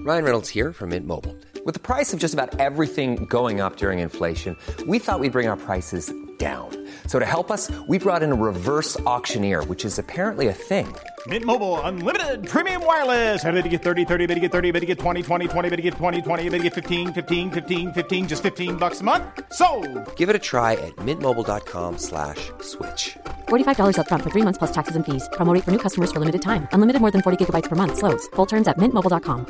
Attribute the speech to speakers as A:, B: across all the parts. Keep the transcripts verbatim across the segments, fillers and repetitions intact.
A: Ryan Reynolds here from Mint Mobile. With the price of just about everything going up during inflation, we thought we'd bring our prices down. So to help us, we brought in a reverse auctioneer, which is apparently a thing.
B: Mint Mobile Unlimited Premium Wireless. How to get thirty, thirty, how to get thirty, how to get twenty, twenty, twenty, how to get twenty, twenty, how to get fifteen, fifteen, fifteen, fifteen, just fifteen bucks a month? Sold!
A: Give it a try at mintmobile.com slash switch.
C: forty-five dollars up front for three months plus taxes and fees. Promo rate for new customers for limited time. Unlimited more than forty gigabytes per month. Slows full terms at mint mobile dot com.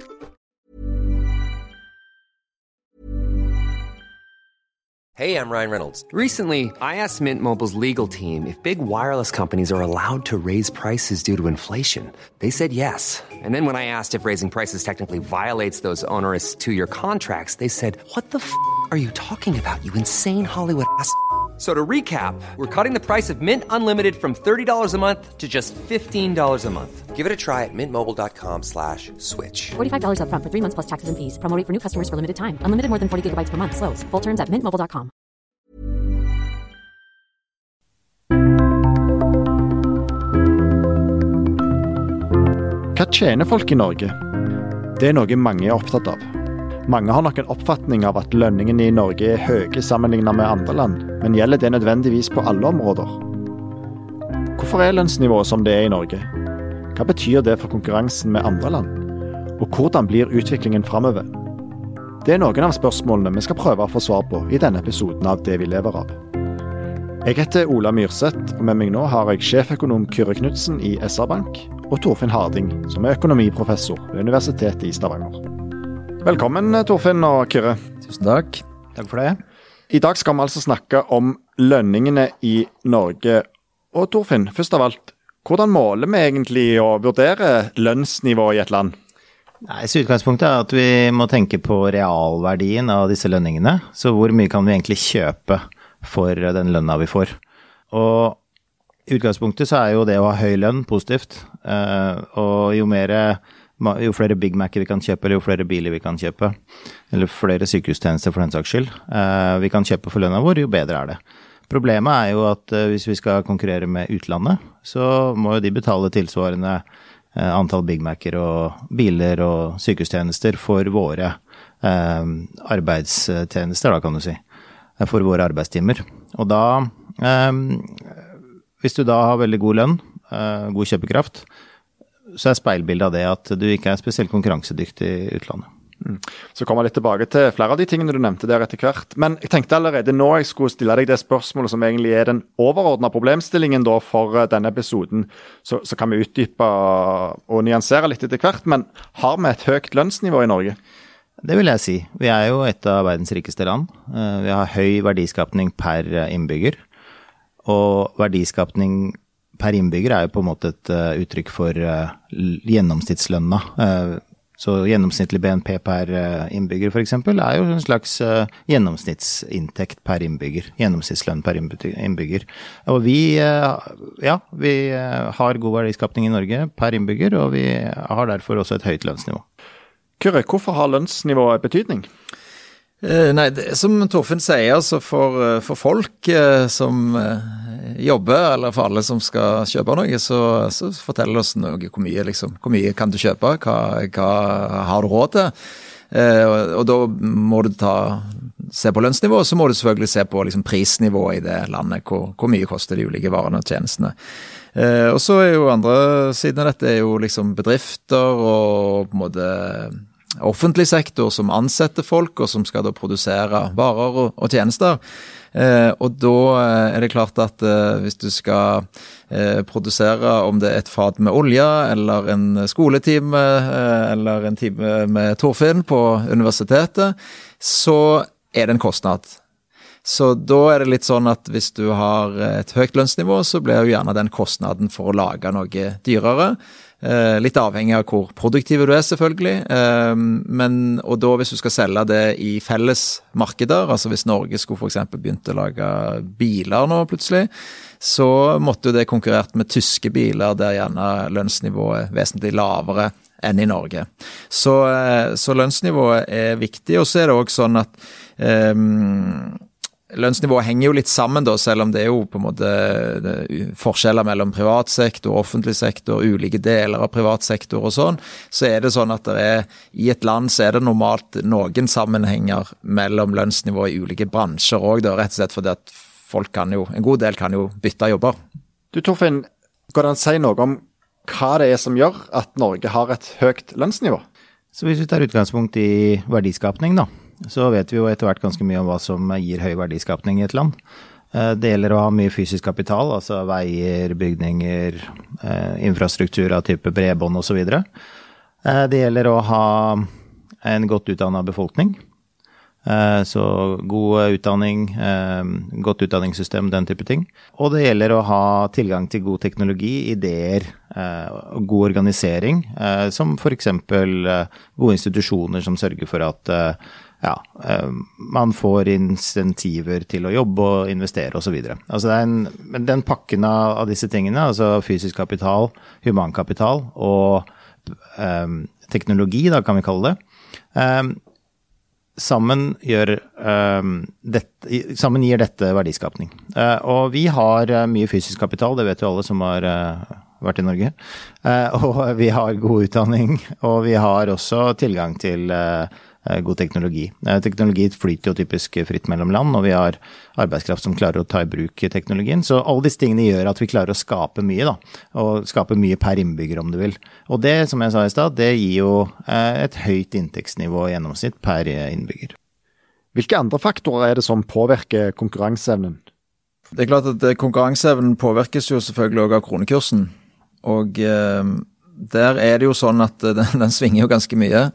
A: Hey, I'm Ryan Reynolds. Recently, I asked Mint Mobile's legal team if big wireless companies are allowed to raise prices due to inflation. They said yes. And then when I asked if raising prices technically violates those onerous two-year contracts, they said, what the f*** are you talking about, you insane Hollywood ass f- So to recap, we're cutting the price of Mint Unlimited from thirty dollars a month to just fifteen dollars a month. Give it a try at mintmobile.com slash switch.
C: forty-five dollars up front for three months plus taxes and fees. Promo rate for new customers for limited time. Unlimited more than forty gigabytes per month. Slows full terms at mint mobile dot com.
D: Hva tjener folk i Norge? Det er noe mange er opptatt av. Mange har nok en oppfatning av at lønningene i Norge er høye sammenlignet med andre land, men gjelder det nødvendigvis på alle områder? Hvorfor er lønnsnivået som det er i Norge? Hva betyr det for konkurransen med andre land? Og hvordan blir utviklingen fremover? Det er noen av spørsmålene vi skal prøve å få svar på i denne episoden av Det vi lever av. Jeg heter Ola Myrseth, og med meg nå har jeg sjeføkonom Kyrre Knudsen i S R-Bank, og Torfinn Harding, som er økonomiprofessor ved Universitetet i Stavanger. Velkommen, Torfinn og Kyrre.
E: Tusen takk.
D: Takk for det. I dag skal vi altså snakke om lønningene i Norge. Og Torfinn, først av alt, hvordan måler vi egentlig å vurdere lønnsnivået i et land?
E: Nei, så utgangspunktet er at vi må tenke på realverdien av disse lønningene. Så hvor mye kan vi egentlig kjøpe for den lønna vi får? Og i utgangspunktet så er jo det å ha høy lønn positivt. Og jo mer... jo flere Big Mac vi kan kjøpe, eller jo flere biler vi kan kjøpe, eller flere sykehustjenester for den saks skyld, eh, vi kan kjøpe for lønna vår, jo bedre er det. Problemet er jo at eh, hvis vi skal konkurrere med utlandet, så må jo de betale tilsvarende eh, antall Big Mac'er og biler og sykehustjenester for våre eh, arbeidstjenester, da kan du si, for våre arbeidstimer. Og da, eh, hvis du da har veldig god lønn, eh, god kjøpekraft, så er speilbildet av det at du ikke er spesielt konkurransedyktig i utlandet.
D: Mm. Så kommer jeg litt tilbake til flere av de tingene du nevnte der etter hvert. Men jeg tenkte allerede nå jeg skulle stille deg det spørsmålet som egentlig er den overordnede problemstillingen da for denne episoden. Så, så kan vi utdype og nyansere litt etter hvert. Men har vi et høyt lønnsnivå i Norge?
E: Det vil jeg si. Vi er jo et av verdens rikeste land. Vi har høy verdiskapning per innbygger. Og verdiskapning per innbygger er jo på en måte et uh, uttrykk for uh, gjennomsnittslønna. Uh, så gjennomsnittlig B N P per uh, innbygger for eksempel er jo en slags uh, gjennomsnittsinntekt per innbygger. Gjennomsnittslønn per innbygger. Og vi, uh, ja, vi uh, har god verdiskapning i Norge per innbygger, og vi har derfor også et høyt lønnsnivå.
D: Kyrre, hvorfor har lønnsnivået betydning?
F: Uh, nei, det, som Torfinn sier, så for, uh, for folk uh, som... Uh, jobber, eller for alle som skal kjøpe noe, så, så forteller oss noe hvor mye, liksom, hvor mye kan du kjøpe, hva, hva har du råd til, eh, og, og da må du ta, se på lønnsnivå, så må du selvfølgelig se på liksom, prisnivået i det landet, hvor, hvor mye koster de ulike varene og tjenestene. Eh, og så er jo andre siden av dette er jo liksom bedrifter og på en måte offentlig sektor som ansetter folk og som skal da produsere varer og, og tjenester. Eh, og da er det klart at eh, hvis du skal eh, produsere om det er et fat med olje, eller en skoletime, eh, eller en time med Torfinn på universitetet, så er det en kostnad. Så da er det litt sånn at hvis du har et høyt lønnsnivå, så blir jo gjerne den kostnaden for å lage noe dyrere. Eh, litt avhengig av hvor produktiv du er selvfølgelig, eh, men, og da hvis du skal selge det i felles markeder, altså hvis Norge skulle for eksempel begynt å lage biler nå plutselig, så måtte jo det konkurrert med tyske biler der gjerne lønnsnivået er vesentlig lavere enn i Norge. Så, eh, så lønnsnivået er viktig, og så er det også sånn at eh, lønnsnivået henger jo litt sammen da, selv om det er jo på en måte det, forskjeller mellom privat sektor, offentlig sektor, ulike deler av privat sektor og sånn, så er det sånn at det er, i et land så er det normalt noen sammenhenger mellom lønnsnivå i ulike bransjer også, da, rett og slett fordi at folk kan jo, en god del kan jo bytte jobber.
D: Du Torfinn, går det an å si noe om hva det er som gjør at Norge har et høyt lønnsnivå?
E: Så hvis vi tar utgangspunkt i verdiskapning da, så vet vi jo etter hvert ganske mye om hva som gir høy verdiskapning i et land. Det gjelder å ha mye fysisk kapital, altså veier, bygninger, infrastruktur av type bredbånd og så videre. Det gjelder å ha en godt utdannet befolkning. Så god utdanning, godt utdanningssystem, den type ting. Og det gjelder å ha tilgang til god teknologi, ideer, god organisering, som for eksempel gode institusjoner som sørger for at ja, man får insentiver til å jobbe og investere og så videre. Altså det er en, men den pakken av, av disse tingene, altså fysisk kapital, humankapital og um, teknologi, da kan vi kalle det, um, Sammen, gjør, um, dette, sammen gir dette verdiskapning. Uh, og vi har uh, mye fysisk kapital, det vet jo alle som har uh, vært i Norge. Uh, og vi har god utdanning, og vi har også tilgang til uh, god teknologi. Uh, teknologi flyter jo typisk fritt mellom land, og vi har arbeidskraft som klarer å ta i bruk teknologien. Så alle disse tingene gjør at vi klarer å skape mye, da. Og skape mye per innbygger, om du vil. Og det, som jeg sa i sted, det gir jo uh, et høyt inntektsnivå i gjennomsnitt per innbygger.
D: Hvilke andre faktorer er det som påvirker konkurranseevnen?
F: Det er klart at konkurranseevnen påvirkes jo selvfølgelig også av kronekursen. Og uh, der er det jo sånn at den, den svinger jo ganske mye.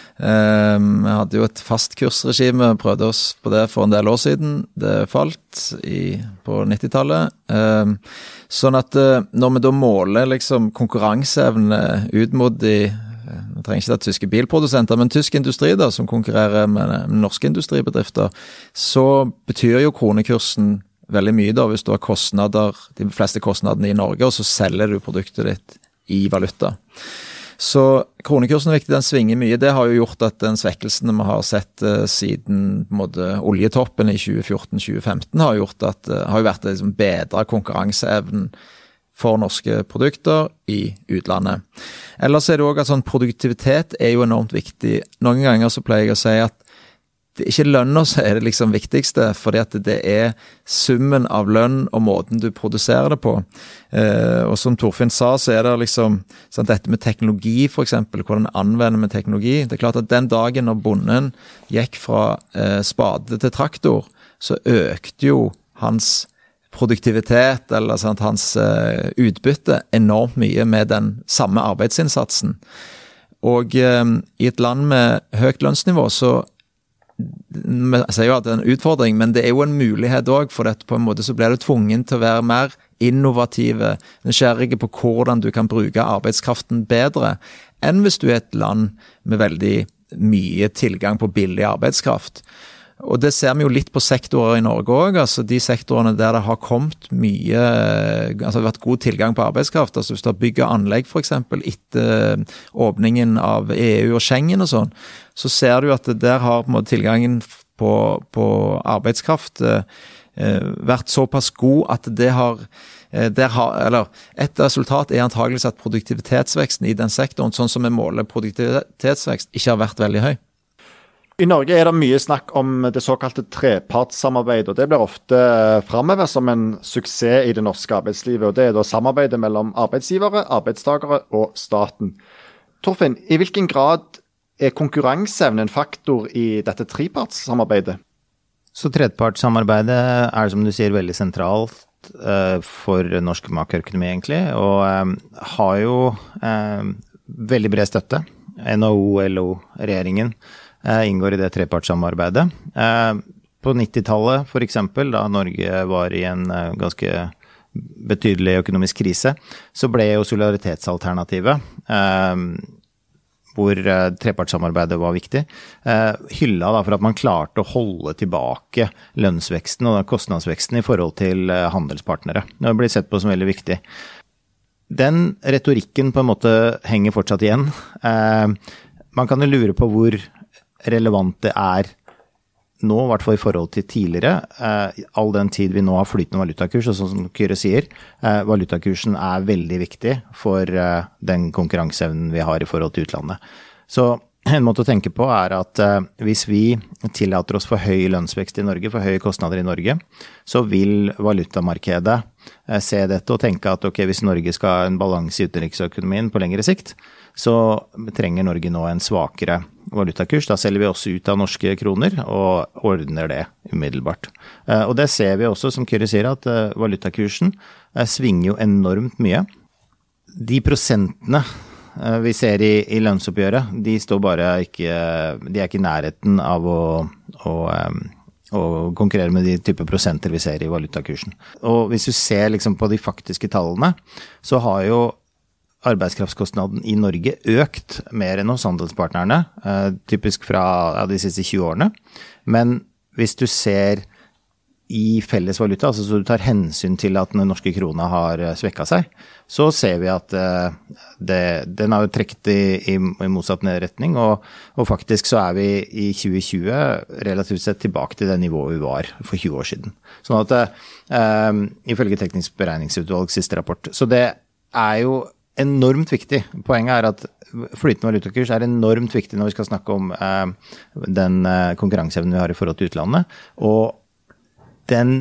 F: Um, jeg hadde jo et fast kursregime, prøvde oss på det for en del år siden. Det falt i, på nittitallet. Um, sånn at uh, når vi da måler liksom konkurranseevne ut mot de, jeg trenger ikke det tyske bilprodusenter, men tysk industri da, som konkurrerer med, med norske industribedrifter, så betyr jo kronekursen veldig mye da, hvis du har kostnader, de fleste kostnadene i Norge, og så selger du produktet ditt i valuta. Så kronekursen er viktig, den svinger mye. Det har jo gjort at den svekkelsen vi har sett uh, siden på en måte, oljetoppen i tjue fjorten til tjue femten har gjort at uh, har jo vært liksom, bedre konkurranseevnen for norske produkter i utlandet. Ellers er det også at sånn, produktivitet er jo enormt viktig. Noen ganger så pleier jeg å si at det er ikke lønn som er det liksom viktigste, fordi at det er summen av lønn og måten du produserer det på. Eh, og som Torfinn sa, så er det liksom sånn, dette med teknologi for eksempel, hvordan anvender med teknologi. Det er klart at den dagen når bonden gikk fra eh, spade til traktor, så økte jo hans produktivitet, eller sant, hans eh, utbytte enormt mye med den samme arbeidsinnsatsen. Og eh, i et land med høyt lønnsnivå, så jeg sier jo at det er en utfordring, men det er jo en mulighet også, for dette på en måte så blir du tvungen til å være mer innovative, nysgjerrige på hvordan du kan bruke arbeidskraften bedre, enn hvis du er et land med veldig mye tilgang på billig arbeidskraft. Og det ser vi jo litt på sektorer i Norge også, altså de sektorene der det har kommet mye, altså det har vært god tilgang på arbeidskraft, altså hvis du har bygget anlegg for eksempel etter åpningen av E U og Schengen og sånn, så ser du at der har på en måte tilgangen på, på arbeidskraft eh, vært såpass god at det har, eh, der har, eller et resultat er antageligvis at produktivitetsveksten i den sektoren, sånn som vi måler produktivitetsvekst, ikke har vært veldig høy.
D: I Norge er det mye snakk om det såkalte trepartssamarbeidet, og det blir ofte fremhevet som en suksess i det norske arbeidslivet, og det er da samarbeidet mellom arbeidsgivere, arbeidstakere og staten. Torfinn, i hvilken grad er konkurranseevne en faktor i dette trepartssamarbeidet?
E: Så trepartssamarbeidet er, som du sier, veldig sentralt uh, for norsk makroøkonomi egentlig, og um, har jo um, veldig bred støtte. N H O, L O, regjeringen inngår i det trepartssamarbeidet. På nittitallet for eksempel, da Norge var i en ganske betydelig økonomisk krise, så ble jo solidaritetsalternativet, hvor trepartssamarbeidet var viktig, hylla da for at man klarte å holde tilbake lønnsveksten og kostnadsveksten i forhold til handelspartnere. Det ble sett på som veldig viktig. Den retorikken på en måte henger fortsatt igjen. Man kan jo lure på hvor relevant det er nå, i hvert fall i forhold til tidligere, eh, all den tid vi nå har flytende valutakurs, og sånn som Kyrre sier, eh, valutakursen er veldig viktig for eh, den konkurranseevnen vi har i forhold til utlandet. Så en måte å tenke på er at eh, hvis vi tillater oss for høy lønnsvekst i Norge, for høye kostnader i Norge, så vil valutamarkedet eh, se dette og tenke at ok, hvis Norge skal ha en balanse i utenriksøkonomien på lengre sikt, så trenger Norge nå en svakere valutakurs. Da selger vi også ut av norske kroner og ordner det umiddelbart. Eh, og det ser vi også, som Kyrre sier, at eh, valutakursen eh, svinger jo enormt mye. De prosentene vi ser i, i lønnsoppgjøret, de står bare ikke, de er ikke i nærheten av å, å, å konkurrere med de type prosenter vi ser i valutakursen. Og hvis du ser liksom på de faktiske tallene, så har jo arbeidskraftskostnaden i Norge økt mer enn hos handelspartnerne, eh, typisk fra ja, de siste tjue årene. Men hvis du ser i felles valuta, altså så du tar hensyn til at den norske krona har svekket seg, så ser vi at uh, det, den har jo trekt i, i, i motsatt retning, og, og faktisk så er vi i tjue tjue relativt sett tilbake til det nivået vi var for tjue år siden. Sånn at uh, ifølge Teknisk beregningsutvalgs siste rapport. Så det er jo enormt viktig. Poenget er at flytende valutakurs er enormt viktig når vi skal snakke om uh, den uh, konkurranseevnen vi har i forhold til utlandet, og den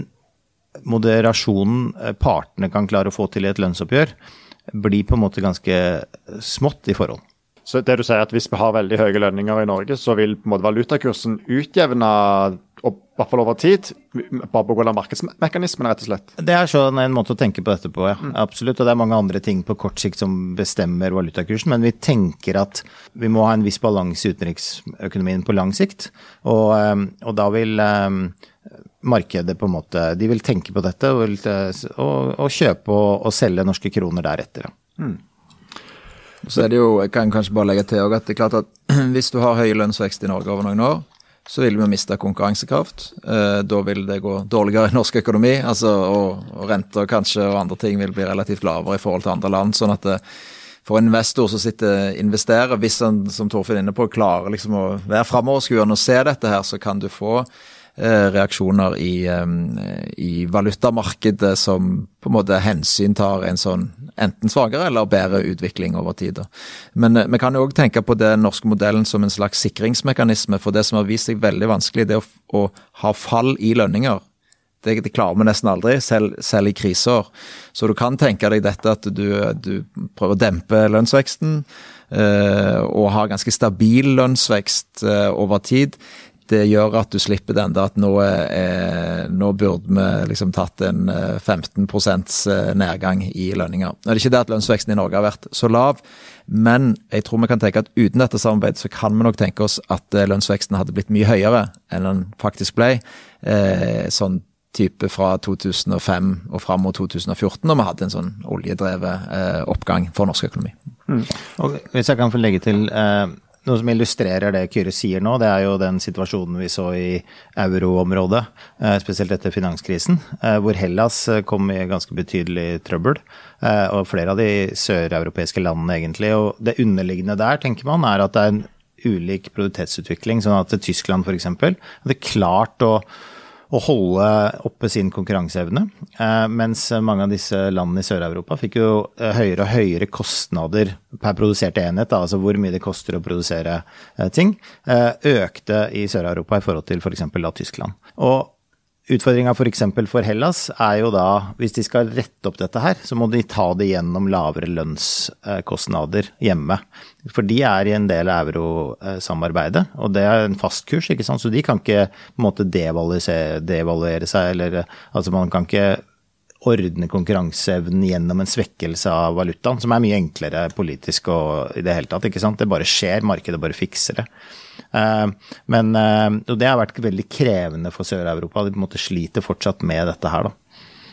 E: moderasjonen partene kan klare å få til i et lønnsoppgjør blir på en måte ganske smått i forhold.
D: Så det du sier at hvis vi har veldig høye lønninger i Norge, så vil på en måte valutakursen utjevne, og i hvert fall over tid, bare på grunn av markedsmekanismen rett og slett?
E: Det er sånn en måte å tenke på dette på, ja. Mm. Absolutt. Og det er mange andre ting på kort sikt som bestemmer valutakursen, men vi tenker at vi må ha en viss balanse i utenriksøkonomien på lang sikt, og, og da vil markedet på en måte, de vil tenke på dette og, vil, og, og kjøpe og, og selge norske kroner deretter. Mm.
F: Så er det jo, jeg kan kanskje bare legge til også, at det er klart at hvis du har høy lønnsvekst i Norge over noen år, så vil vi miste konkurransekraft. Eh, da vil det gå dårligere i norsk økonomi, altså, og, og renter kanskje og andre ting vil bli relativt lavere i forhold til andre land, sånn at det, for en investor som sitter investerer, hvis han, som Torfinn er inne på, klarer liksom å være fremoverskuende og se dette her, så kan du få reaksjoner i, i valutamarkedet som på en måte hensyntar en sånn enten svagere eller bedre utvikling over tid. Men vi kan jo også tenke på den norske modellen som en slags sikringsmekanisme, for det som har vist seg veldig vanskelig, det å, å ha fall i lønninger. Det, det klarer vi nesten aldri, selv, selv i kriser. Så du kan tenke deg dette at du, du prøver å dempe lønnsveksten eh, og ha ganske stabil lønnsvekst eh, over tid. Det gjør at du slipper den da, at nå, er, nå burde vi liksom tatt en femten prosent nedgang i lønninger. Nå er det ikke det at lønnsveksten i Norge har vært så lav, men jeg tror vi kan tenke at uten dette samarbeidet så kan vi nok tenke oss at lønnsveksten hadde blitt mye høyere enn den faktisk ble, eh, sånn type fra to tusen og fem og frem mot to tusen og fjorten, når vi hadde en sånn oljedrevet eh, oppgang for norsk økonomi.
E: Mm. Og hvis jeg kan få legge til... Eh Noe som illustrerer det Kyrre sier nå, det er jo den situasjonen vi så i euroområdet, spesielt etter finanskrisen, hvor Hellas kom i ganske betydelig trøbbel, og flere av de søreuropeiske landene egentlig. Og det underliggende der, tenker man, er at det er en ulik produktivitetsutvikling, sånn at Tyskland for eksempel hadde klart å å holde oppe sin konkurranseevne, eh, mens mange av disse landene i Sør-Europa fikk jo høyere og høyere kostnader per produserte enhet, da, altså hvor mye det koster å produsere eh, ting, eh, økte i Sør-Europa i forhold til for eksempel da Tyskland. Og utfordringen for eksempel for Hellas er jo da, hvis de skal rette opp dette her, så må de ta det gjennom lavere lønnskostnader hjemme. For de er i en del av eurosamarbeidet, og det er en fast kurs, ikke sant? Så de kan ikke på en måte devaluere, devaluere seg, eller altså man kan ikke ordne konkurranseevnen gjennom en svekkelse av valutaen, som er mye enklere politisk og i det hele tatt, ikke sant? Det bare skjer, markedet bare fikser det. Men og det har vært veldig krevende for Sør-Europa, de på en måte sliter fortsatt med dette her da.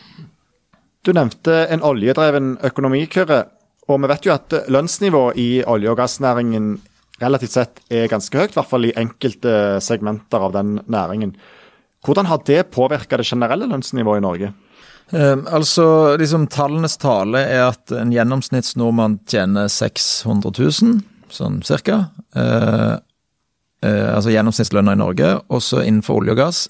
D: Du nevnte en oljedreven økonomi, Kyrre, og vi vet jo at lønnsnivå i olje- og gassnæringen relativt sett er ganske høyt, i hvert fall i enkelte segmenter av den næringen. Hvordan har det påvirket det generelle lønnsnivået i Norge?
F: Um, altså, liksom tallenes tale er at en gjennomsnittsnordmann tjener seks hundre tusen, sånn cirka. Uh, uh, altså gjennomsnittslønner i Norge, og så innenfor olje og gass,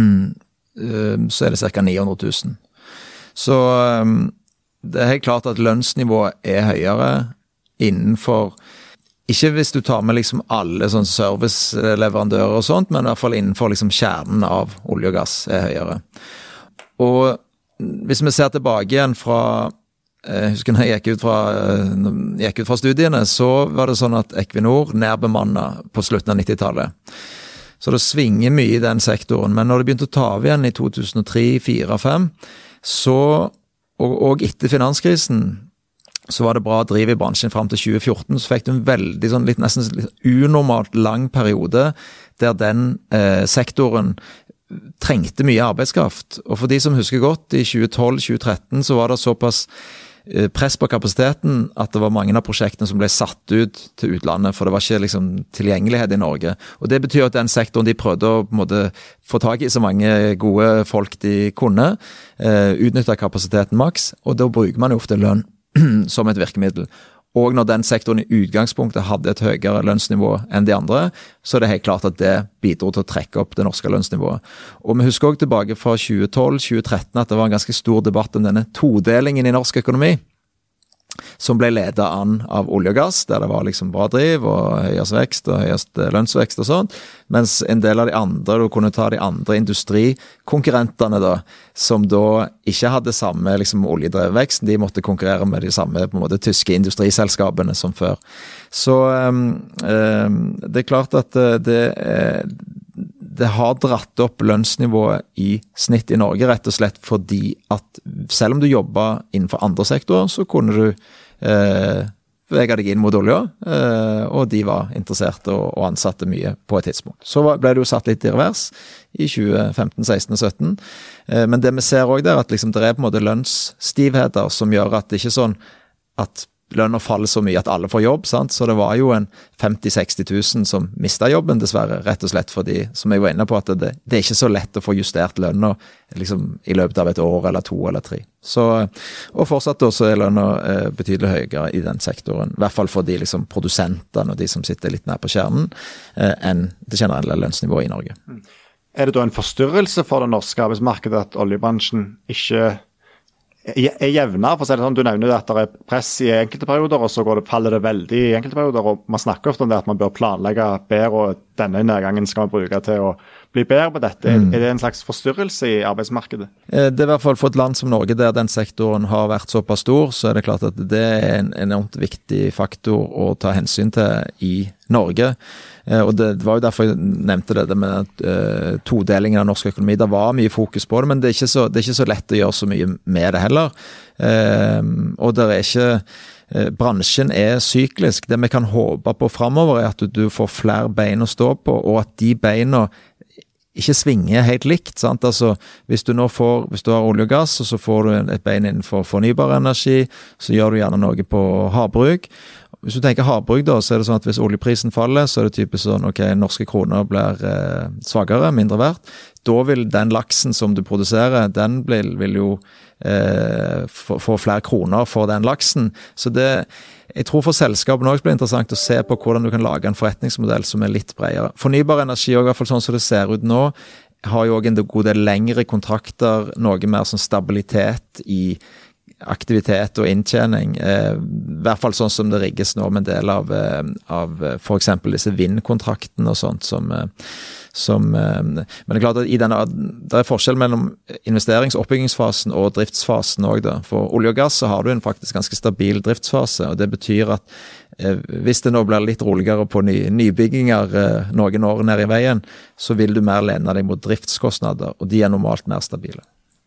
F: så er det cirka ni hundre tusen. Så det er helt klart at lønnsnivået er høyere innenfor, ikke hvis du tar med liksom alle sånn serviceleverandører og sånt, men i hvert fall innenfor liksom kjernen av olje og gass er høyere. Og hvis vi ser tilbake igjen fra, jeg husker når jeg gikk ut fra, gikk ut fra studiene, så var det sånn at Equinor nærbemannet på slutten av nittitallet. Så det svinger mye i den sektoren, men når det begynte å ta av igjen i to tusen og tre, fire, fem, så, og, og etter finanskrisen, så var det bra driv i bransjen frem til tjue fjorten, så fikk du en veldig sånn litt, nesten litt unormalt lang periode der den eh, sektoren trengte mye arbeidskraft. Og for de som husker godt, i tjue tolv tjue tretten så var det såpass press på kapasiteten at det var mange av prosjektene som ble satt ut til utlandet, for det var ikke liksom tilgjengelighet i Norge. Og det betyr at den sektoren de prøvde å på en måte få tak i så mange gode folk de kunne, eh, utnytte kapasiteten maks, og da bruker man jo ofte lønn som et virkemiddel. Og når den sektoren i utgangspunktet hadde et høyere lønnsnivå enn de andre, så er det helt klart at det bidro til å trekke opp det norske lønnsnivået. Og vi husker også tilbake fra tjue tolv tjue tretten at det var en ganske stor debatt om denne todelingen i norsk økonomi, som ble ledet an av olje og gass, der det var liksom bra driv og høyest vekst og høyest lønnsvekst og sånt, mens en del av de andre, du kunne ta de andre industrikonkurrentene da, som da ikke hadde samme liksom oljedrevet vekst, de måtte konkurrere med de samme på en måte tyske industriselskapene som før. Så um, um, det er klart at det, det har dratt opp lønnsnivået i snitt i Norge, rett og slett fordi at selv om du jobber innenfor andre sektorer, så kunne du eh, bevege deg inn mot olje, eh, og de var interesserte og, og ansatte mye på et tidspunkt. Så ble det jo satt litt i revers i tjue femten, seksten og sytten, eh, men det vi ser også der, at liksom det er på en måte lønnsstivheter som gjør at det ikke er sånn at lønner faller så mye at alle får jobb, sant? Så det var jo en femti til seksti tusen som mistet jobben dessverre, rett og slett fordi, som jeg var inne på, at det, det er ikke så lett å få justert lønner liksom, i løpet av et år eller to eller tre. Så, og fortsatt også er lønner eh, betydelig høyere i den sektoren, i hvert fall for de liksom, produsentene og de som sitter litt nær på kjernen, eh, enn det generelle lønnsnivået i Norge.
D: Er det da en forstyrrelse for det norske arbeidsmarkedet at oljebransjen ikke er jevnere, for å si det sånn, du nevner at det er press i enkelte perioder, og så går det, faller det veldig i enkelte perioder, og man snakker ofte om det at man bør planlegge bedre, og denne nedgangen skal man bruke til å bli bedre på dette. Mm. Er det en slags forstyrrelse i arbeidsmarkedet? Det
F: er i hvert fall for et land som Norge, der den sektoren har vært såpass stor, så er det klart at det er en enormt viktig faktor å ta hensyn til i Norge. Og det var jo derfor jeg nevnte det, det med uh, todelingen av norsk økonomi. Det var mye fokus på det, men det er ikke så, det er ikke så lett å gjøre så mye med det heller. Uh, og det er ikke uh, bransjen er syklisk. Det vi kan håpe på fremover er at du, du får flere bein å stå på, og at de beina ikke svinger helt likt, sant? Altså, hvis du nå får, hvis du har olje og gass, og så får du et bein innenfor fornybar energi, så gjør du gjerne noe på havbruk. Hvis du tenker havbruk da, så er det sånn at hvis oljeprisen faller, så er det typisk sånn, ok, norske kroner blir eh, svagere, mindre verdt. Da vil den laksen som du produserer, den blir, vil jo eh, få, få flere kroner for den laksen. Så det, jeg tror for selskapene også blir interessant å se på hvordan du kan lage en forretningsmodell som er litt bredere. Fornybar energi, og i hvert fall sånn som det ser ut nå, har jo også en god del lengre kontrakter, noe mer sånn stabilitet i aktivitet og inntjening, eh, i hvert fall sånn som det rigges nå med en del av, eh, av for eksempel disse vindkontraktene og sånt som, eh, som eh, men det er klart at i denne, det er forskjell mellom investerings- og oppbyggingsfasen og driftsfasen også da. For olje og gass så har du en faktisk ganske stabil driftsfase, og det betyr at eh, hvis det nå blir litt roligere på ny, nybygginger eh, noen år ned i veien, så vil du mer lene deg mot driftskostnader, og de er normalt mer stabile.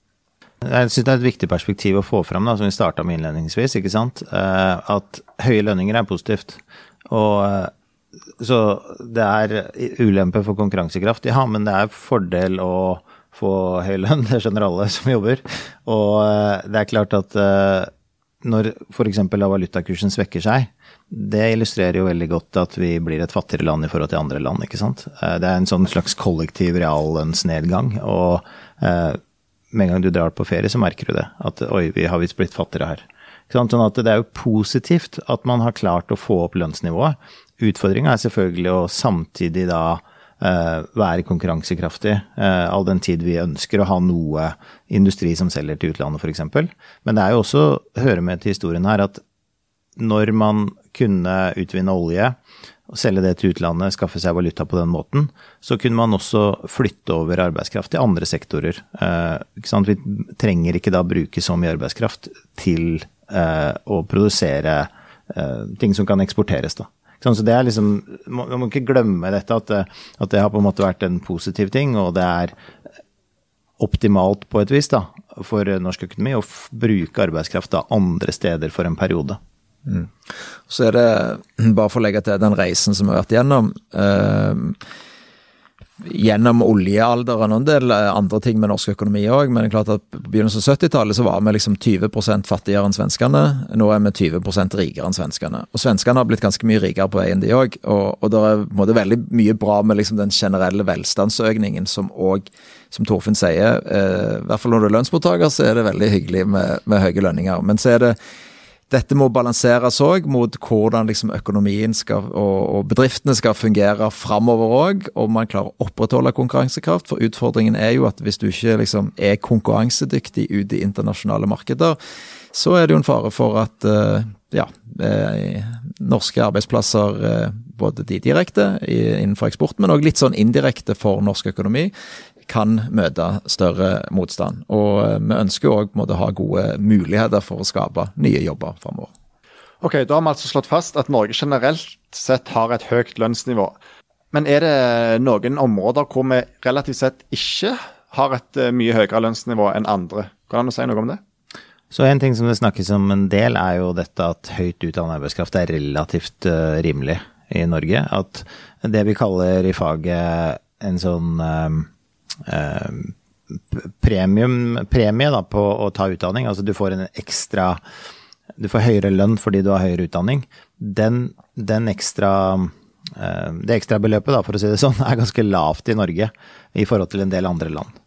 E: Jeg synes det er et viktig perspektiv å få frem da, som vi startet med innledningsvis, ikke sant? Eh, at høye lønninger er positivt, og eh, så det er ulempe for konkurransekraft, ja, men det er fordel å få høy lønn, det skjønner alle som jobber, og eh, det er klart at eh, når for eksempel valutakursen svekker seg, det illustrerer jo veldig godt at vi blir et fattigere land i forhold til andre land, ikke sant? Eh, det er en sånn slags kollektiv reallønnsnedgang, og eh, med en gang du drar på ferie, så merker du det. At oi, vi har visst blitt fattigere her. Sånn at det er jo positivt at man har klart å få opp lønnsnivået. Utfordringen er selvfølgelig å samtidig da uh, være konkurransekraftig, uh, all den tid vi ønsker å ha noe industri som selger til utlandet for eksempel. Men det er jo også, hører med til historien her, at når man kunne utvinne olje, og selge det til utlandet, skaffe seg valuta på den måten, så kunne man også flytte over arbeidskraft til andre sektorer. Eh, ikke sant? Vi trenger ikke da bruke så mye arbeidskraft til eh, å produsere eh, ting som kan eksporteres da. Så det er liksom, man må ikke glemme dette, at det, at det har på en måte vært en positiv ting, og det er optimalt på et vis da, for norsk økonomi å f- bruke arbeidskraft da andre steder for en periode.
F: Mm. Så er det, bare for å legge til den reisen som vi har vært gjennom, eh, gjennom oljealderen og en del andre ting med norsk økonomi også, men det er klart at på begynnelsen av syttitallet så var vi liksom tjue prosent fattigere enn svenskene, nå er vi tjue prosent rikere enn svenskene, og svenskene har blitt ganske mye rikere på veien de også, og, og det er på en måte veldig mye bra med liksom den generelle velstandsøkningen som også, som Torfinn sier, eh, i hvert fall når du er lønnsmottaker så er det veldig hyggelig med, med høye lønninger, men så er det dette må balanseres også mot hvordan liksom økonomien skal, og, og bedriftene skal fungere fremover også, og man klarer å opprettholde konkurransekraft, for utfordringen er jo at hvis du ikke liksom er konkurransedyktig ute i internasjonale markeder, så er det jo en fare for at uh, ja, eh, norske arbeidsplasser, eh, både de direkte i, innenfor eksport, men også litt sånn indirekte for norsk økonomi, kan møte større motstand. Og vi ønsker også å ha gode muligheter for å skape nye jobber fremover.
D: Ok, da har vi altså slått fast at Norge generelt sett har et høyt lønnsnivå. Men er det noen områder hvor vi relativt sett ikke har et mye høyere lønnsnivå enn andre? Kan du si noe om det?
E: Så en ting som det snakkes om en del er jo dette at høyt utdannet arbeidskraft er relativt uh, rimelig i Norge. At det vi kaller i faget en sånn... Um, premium, premie da på å ta utdanning, altså du får en ekstra, du får høyere lønn fordi du har høyere utdanning, den, den ekstra, det ekstra beløpet da, for å si det sånn, er ganske lavt i Norge i forhold til en del andre land.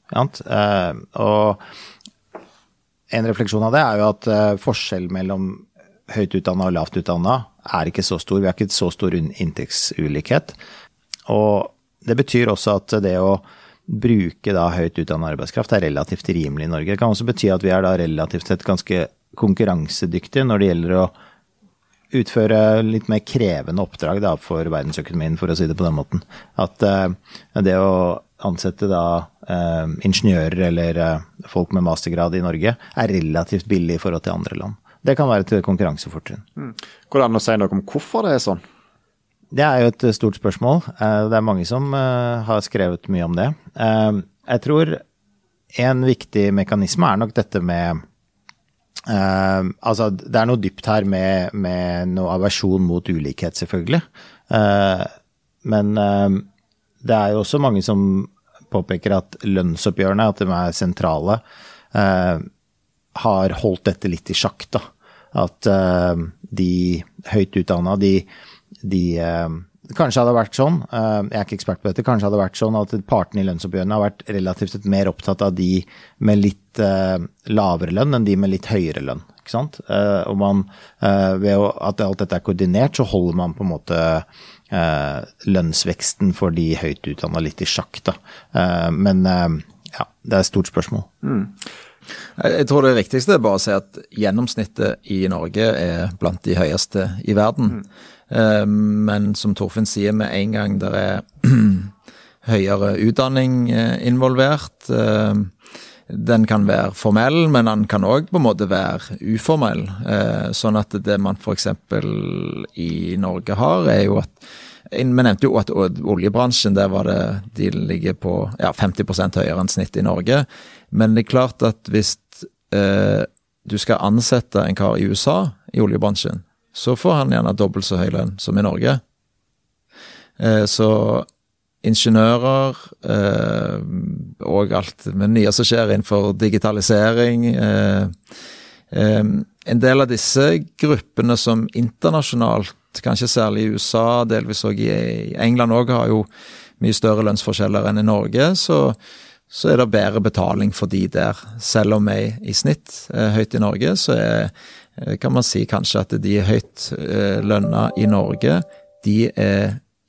E: Og en refleksjon av det er jo at forskjell mellom høyt utdannet og lavt utdannet er ikke så stor, vi har ikke så stor inntektsulikhet, og det betyr også at det å bruke da høyt utdannet arbeidskraft er relativt rimelig i Norge. Det kan også bety at vi er da relativt sett ganske konkurransedyktige når det gjelder å utføre litt mer krevende oppdrag da for verdensøkonomien, for å si det på den måten. At uh, det å ansette da uh, ingeniører eller uh, folk med mastergrad i Norge er relativt billig i forhold til andre land. Det kan være et konkurransefortrinn. Mm.
D: Går det an å si noe om hvorfor det er sånn?
E: Det er jo et stort spørsmål. Det er mange som har skrevet mye om det. Jeg tror en viktig mekanisme er nok dette med, altså det er noe dypt her med, med noe aversjon mot ulikhet selvfølgelig. Men det er jo også mange som påpeker at lønnsoppgjørene, at de er sentrale, har holdt dette litt i sjakk da. At de høyt utdannede, de de eh, kanskje hadde vært sånn, eh, jeg er ikke ekspert på dette, kanskje hadde vært sånn at partene i lønnsoppgjørene har vært relativt sett mer opptatt av de med litt eh, lavere lønn enn de med litt høyere lønn, ikke sant? Eh, og man, eh, ved å, at alt dette er koordinert, så holder man på en måte eh, lønnsveksten for de høyt utdannede litt i sjakk da. Eh, men eh, ja, det er et stort spørsmål. Mm.
F: Jeg tror det viktigste er bare å si at gjennomsnittet i Norge er blant de høyeste i verden. Mm. Men som Torfinn sier, med en gang der er høyere utdanning involvert, den kan være formell, men den kan også på en måte være uformell. Sånn at det man for eksempel i Norge har, er jo at, vi nevnte jo at oljebransjen, der var det, de ligger på ja, femti prosent høyere enn snitt i Norge, men det er klart at hvis eh, du skal ansette en kar i U S A i oljebransjen, så får han gjerne dobbelt så høy lønn som i Norge. Eh, så ingeniører eh, og alt med nye som skjer innenfor digitalisering, eh, eh, en del av disse gruppene som internasjonalt, kanskje særlig i U S A, delvis også i England også, har jo mye større lønnsforskjeller enn i Norge, så, så er det bedre betaling for de der. Selv om vi i snitt er høyt i Norge, så er kan man si kanskje at de høyt eh, lønna i Norge, de er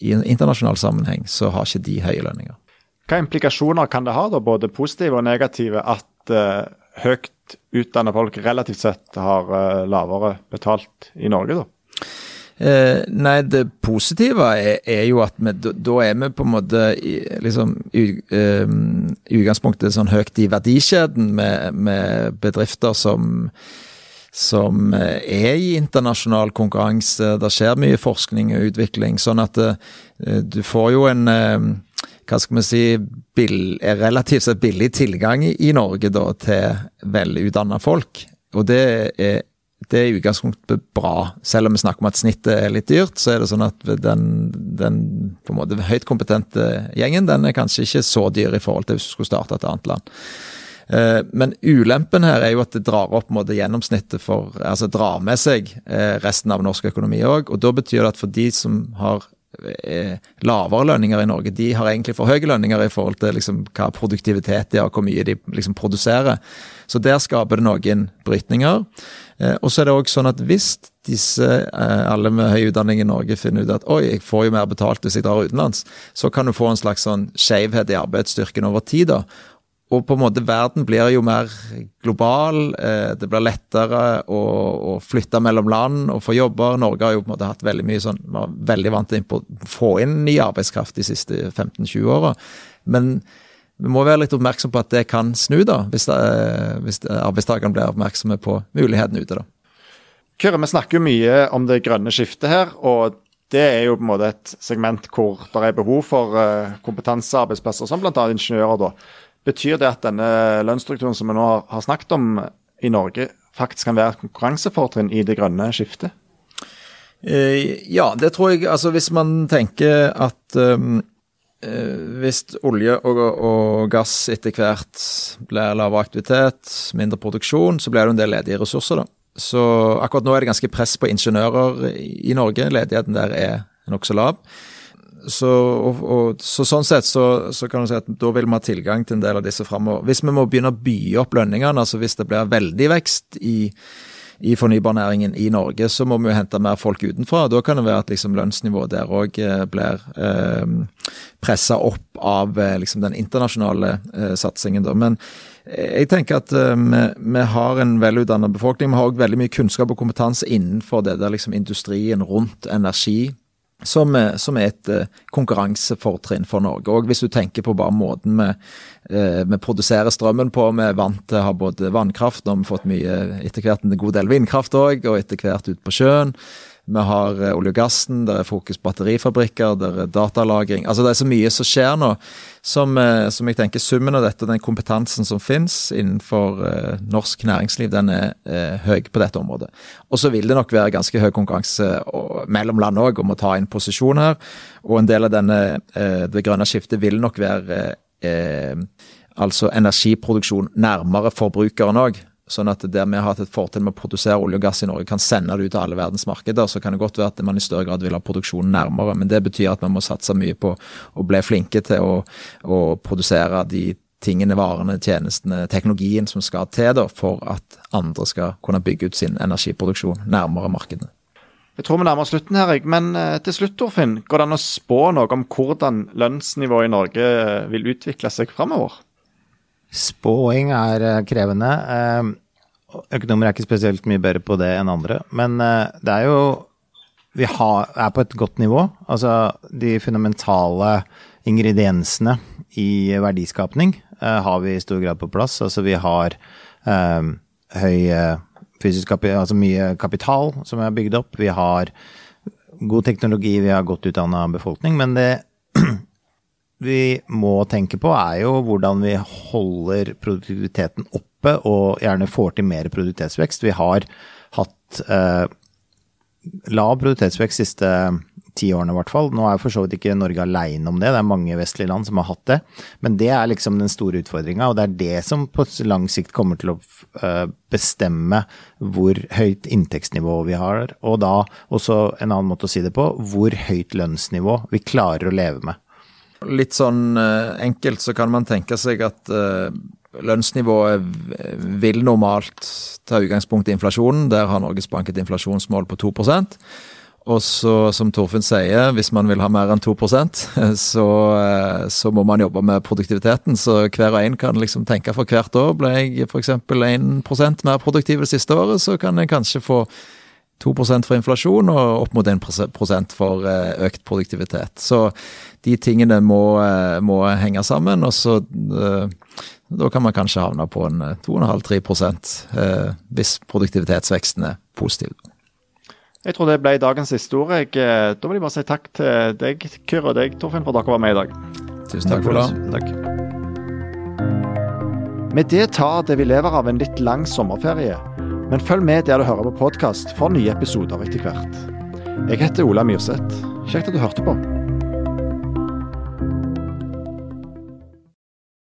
F: i en internasjonal sammenheng så har ikke de høye lønninger.
D: Hva implikasjoner kan det ha da, både positive og negative, at uh, høyt utdannede folk relativt sett har uh, lavere betalt i Norge da?
F: Eh, nei, det positive er, er jo at vi, da, da er vi på en måte i, liksom, i, um, i utgangspunktet sånn høyt i verdikjeden med, med bedrifter som, som er i internasjonal konkurranse. Det skjer mye forskning og utvikling, sånn at uh, du får jo en uh, hva skal vi si, bill, relativt sett billig tilgang i, i Norge da, til velutdannede folk, og det er Det er i utgangspunktet bra. Selv om vi snakker om at snittet er litt dyrt, så er det sånn at den, den på en måte høyt kompetente gjengen, den er kanskje ikke så dyr i forhold til hvis du skulle starte et annet land. Eh, men ulempen her er jo at det drar opp på en måte gjennomsnittet for, altså drar med seg eh, resten av norsk økonomi også, og da betyr det at for de som har eh, lavere lønninger i Norge, de har egentlig for høye lønninger i forhold til liksom, hva produktivitet de har, hvor mye de liksom, produserer. Så der skaper det noen brytninger. Eh, og så er det også sånn at hvis disse, eh, alle med høy utdanning i Norge finner ut at oi, jeg får jo mer betalt hvis jeg drar utenlands, så kan du få en slags sånn skjevhet i arbeidsstyrken over tid da. Og på en måte verden blir jo mer global, eh, det blir lettere å, å flytte mellom land og få jobber. Norge har jo på en måte hatt veldig mye sånn, var veldig vant til å få inn ny arbeidskraft de siste femten til tjue årene. Men vi må være litt oppmerksom på at det kan snu da, hvis, det, hvis arbeidstakerne blir oppmerksomme på muligheten ute da.
D: Kyrre, vi snakker jo mye om det grønne skiftet her, og det er jo på en måte et segment hvor det er behov for kompetansearbeidsplasser, som blant annet ingeniører da. Betyr det at denne lønnsstrukturen som vi nå har snakket om i Norge, faktisk kan være et konkurransefortrinn i det grønne skiftet?
F: Eh, ja, det tror jeg, altså hvis man tenker at um hvis olje og, og gass etter hvert blir lavere aktivitet, mindre produksjon, så blir det en del ledige ressurser da. Så akkurat nå er det ganske press på ingeniører i Norge, ledigheten der er nok så lav. Så, og, og, så sånn sett så, så kan du si at da vil man ha tilgang til en del av disse fremover. Hvis vi må begynne å by opp lønningene, altså hvis det blir veldig vekst i i fornybarnæringen i Norge, så må vi jo hente mer folk utenfra. Da kan det være at liksom lønnsnivået der også blir eh, presset opp av eh, liksom den internasjonale eh, satsingen. Da. Men jeg tenker at eh, vi, vi har en velutdannet befolkning, vi har også veldig mye kunnskap og kompetanse innenfor det der liksom industrien rundt energi, som, som er et uh, konkurransefortrinn for Norge. Og hvis du tenker på bare måten vi, uh, vi produserer strømmen på, vi er vant til å ha både vannkraft, nå har vi fått mye etter hvert en god del vindkraft også, og etter hvert ut på sjøen. Vi har uh, olje og gassen, der er fokus batterifabrikker, der er datalagring. Altså det er så mye som skjer nå, som, uh, som jeg tenker summen av dette, den kompetansen som finnes innenfor uh, norsk næringsliv, den er uh, høy på dette området. Og så vil det nok være ganske høy konkurranse og, mellom land også, om å ta inn posisjon her, og en del av denne, uh, det grønne skiftet vil nok være uh, altså energiproduksjon nærmere forbrukeren også, sånn at der vi har hatt et fortil med å produsere olje og gass i Norge kan sende det ut til alle verdens markeder, så kan det godt være at man i større grad vil ha produksjonen nærmere, men det betyr at man må satse mye på å bli flinke til å, å produsere de tingene, varene, tjenestene, teknologien som skal til da, for at andre skal kunne bygge ut sin energiproduksjon nærmere markedene.
D: Jeg tror vi nærmer oss slutten her, men til slutt, Torfinn, går det an å spå noe om hvordan lønnsnivået i Norge vil utvikle seg fremover?
E: Spåing er krevende. Økonomer er ikke spesielt mye bedre på det enn andre, men det er jo, vi har, er på et godt nivå. Altså de fundamentale ingrediensene i verdiskapning har vi i stor grad på plass. Altså vi har um, høy fysisk kapital, altså mye kapital som er bygd opp. Vi har god teknologi, vi har godt utdannet befolkning, men det vi må tenke på er jo hvordan vi holder produktiviteten oppe og gjerne får til mer produktivitetsvekst. Vi har hatt eh, lav produktivitetsvekst siste ti årene i hvert fall. Nå er for så vidt ikke Norge alene om det, det er mange vestlige land som har hatt det, men det er liksom den store utfordringen, og det er det som på lang sikt kommer til å eh, bestemme hvor høyt inntektsnivå vi har, og da også en annen måte å si det på, hvor høyt lønnsnivå vi klarer å leve med.
F: Litt sånn uh, enkelt så kan man tenke seg at uh, lønnsnivået vil normalt ta utgangspunkt i inflasjonen. Der har Norges Bank et inflasjonsmål på to prosent. Og så, som Torfinn sier, hvis man vil ha mer enn to prosent, så, så må man jobbe med produktiviteten. Så hver og en kan liksom tenke for hvert år. Ble jeg for eksempel en prosent mer produktiv det siste året, så kan jeg kanskje få to prosent for inflasjon og opp mot en prosent for økt produktivitet. Så de tingene må, må henge sammen, og så da kan man kanskje havne på en to komma fem til tre prosent hvis produktivitetsveksten er positiv.
D: Jeg tror det ble dagens siste ord. Jeg, da vil jeg bare si takk til deg, Kyrre, og deg, Torfinn, for at dere var med i dag.
F: Tusen takk for det.
E: Takk.
D: Med det tar det vi lever av en litt lang sommerferie, men følg med der du hører på podcast for nye episoder etter hvert. Jeg heter Ola Myrseth. Kjekt at du hørte på.